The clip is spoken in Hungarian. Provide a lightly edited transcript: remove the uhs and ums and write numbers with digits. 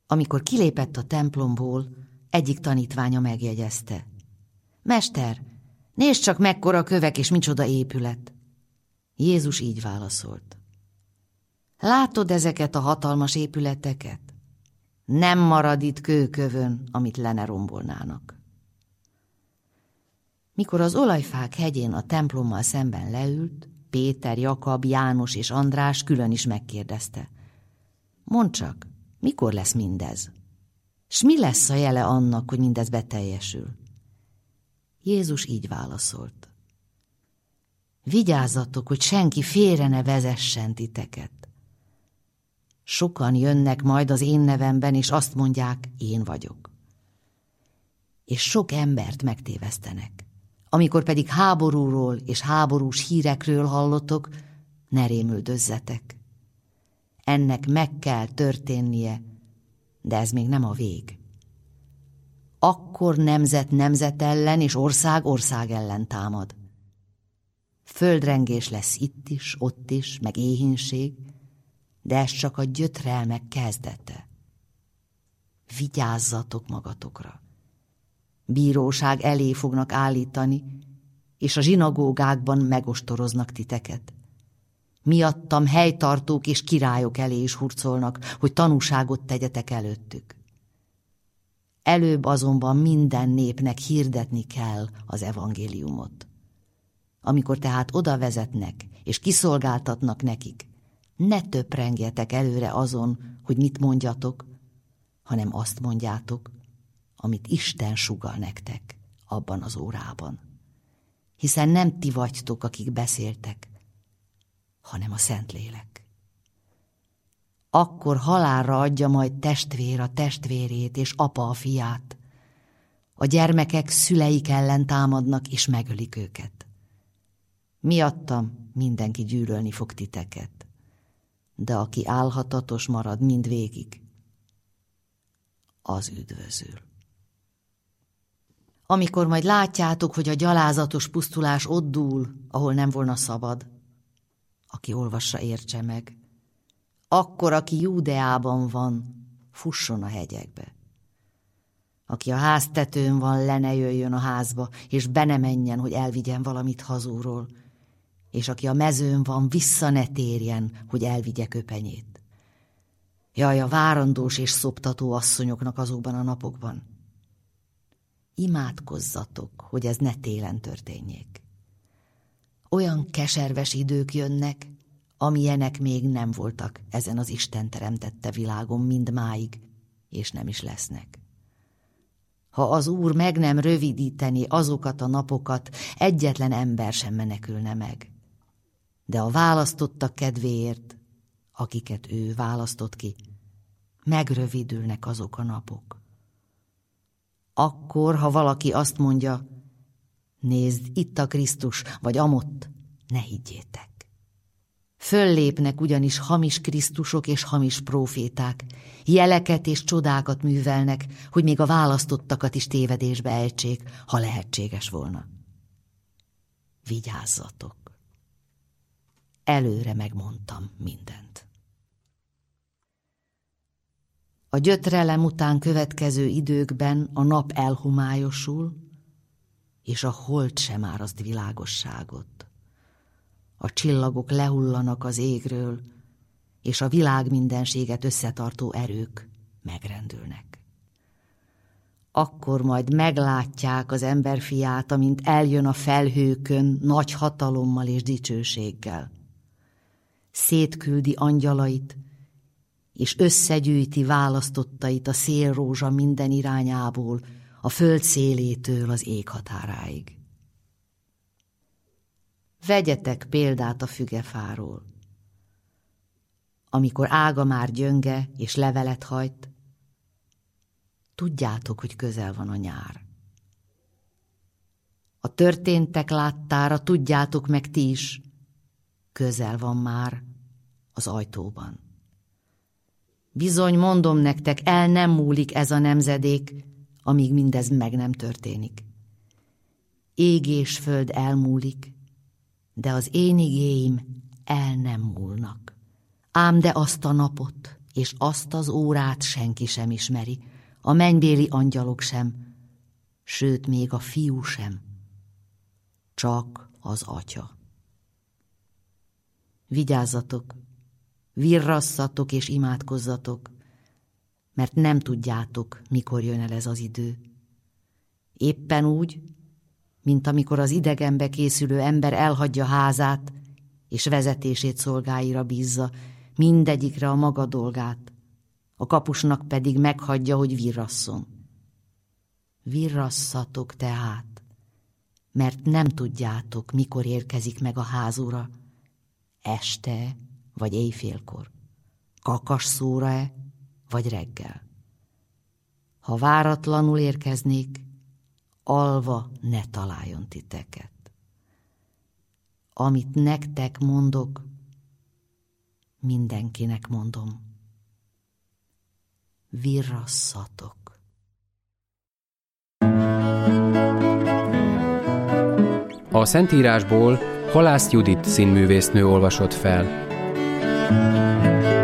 Amikor kilépett a templomból, egyik tanítványa megjegyezte: Mester, nézd csak, mekkora kövek és micsoda épület. Jézus így válaszolt: Látod ezeket a hatalmas épületeket? Nem marad itt kőkövön, amit le ne rombolnának. Mikor az olajfák hegyén a templommal szemben leült, Péter, Jakab, János és András külön is megkérdezte: Mondd csak, mikor lesz mindez? S mi lesz a jele annak, hogy mindez beteljesül? Jézus így válaszolt: Vigyázzatok, hogy senki félre ne vezessen titeket. Sokan jönnek majd az én nevemben, és azt mondják, én vagyok. És sok embert megtévesztenek. Amikor pedig háborúról és háborús hírekről hallotok, ne rémüldözzetek. Ennek meg kell történnie, de ez még nem a vég. Akkor nemzet nemzet ellen és ország ország ellen támad. Földrengés lesz itt is, ott is, meg éhínség, de ez csak a gyötrelmek kezdete. Vigyázzatok magatokra. Bíróság elé fognak állítani, és a zsinagógákban megostoroznak titeket. Miattam helytartók és királyok elé is hurcolnak, hogy tanúságot tegyetek előttük. Előbb azonban minden népnek hirdetni kell az evangéliumot. Amikor tehát oda vezetnek és kiszolgáltatnak nekik, ne töprengjetek előre azon, hogy mit mondjatok, hanem azt mondjátok, amit Isten sugall nektek abban az órában. Hiszen nem ti vagytok, akik beszéltek, hanem a Szentlélek. Akkor halálra adja majd testvér a testvérét, és apa a fiát. A gyermekek szüleik ellen támadnak, és megölik őket. Miattam mindenki gyűlölni fog titeket, de aki álhatatos marad mindvégig, az üdvözül. Amikor majd látjátok, hogy a gyalázatos pusztulás ott dúl, ahol nem volna szabad, aki olvassa, értse meg, akkor, aki Júdeában van, fusson a hegyekbe. Aki a háztetőn van, le ne jöjjön a házba, és be ne menjen, hogy elvigyen valamit hazúról, és aki a mezőn van, vissza ne térjen, hogy elvigye köpenyét. Jaj, a várandós és szoptató asszonyoknak azokban a napokban. Imádkozzatok, hogy ez ne télen történjék. Olyan keserves idők jönnek, amilyenek még nem voltak ezen az Isten teremtette világon mindmáig, és nem is lesznek. Ha az Úr meg nem rövidíteni azokat a napokat, egyetlen ember sem menekülne meg. De a választottak kedvéért, akiket ő választott ki, megrövidülnek azok a napok. Akkor, ha valaki azt mondja, nézd, itt a Krisztus, vagy amott, ne higgyétek. Föllépnek ugyanis hamis Krisztusok és hamis próféták, jeleket és csodákat művelnek, hogy még a választottakat is tévedésbe ejtsék, ha lehetséges volna. Vigyázzatok! Előre megmondtam mindent. A gyötrelem után következő időkben a nap elhomályosul, és a hold sem áraszt világosságot. A csillagok lehullanak az égről, és a világ mindenséget összetartó erők megrendülnek. Akkor majd meglátják az emberfiát, amint eljön a felhőkön nagy hatalommal és dicsőséggel. Szétküldi angyalait, és összegyűjti választottait a szélrózsa minden irányából, a föld szélétől az ég határáig. Vegyetek példát a fügefáról. Amikor ága már gyönge és levelet hajt, tudjátok, hogy közel van a nyár. A történtek láttára tudjátok meg ti is, közel van már az ajtóban. Bizony, mondom nektek, el nem múlik ez a nemzedék, amíg mindez meg nem történik. Ég és föld elmúlik, de az én igéim el nem múlnak. Ám de azt a napot és azt az órát senki sem ismeri, a mennybéli angyalok sem, sőt, még a fiú sem, csak az atya. Vigyázzatok, virrasszatok és imádkozzatok, mert nem tudjátok, mikor jön el ez az idő. Éppen úgy, mint amikor az idegenbe készülő ember elhagyja házát, és vezetését szolgáira bízza, mindegyikre a maga dolgát, a kapusnak pedig meghagyja, hogy virrasszon. Virrasszatok tehát, mert nem tudjátok, mikor érkezik meg a házura, este vagy éjfélkor, kakasszóra-e vagy reggel. Ha váratlanul érkeznék, alva ne találjon titeket. Amit nektek mondok, mindenkinek mondom. Virrasszatok. A Szentírásból Halász Judit színművésznő olvasott fel.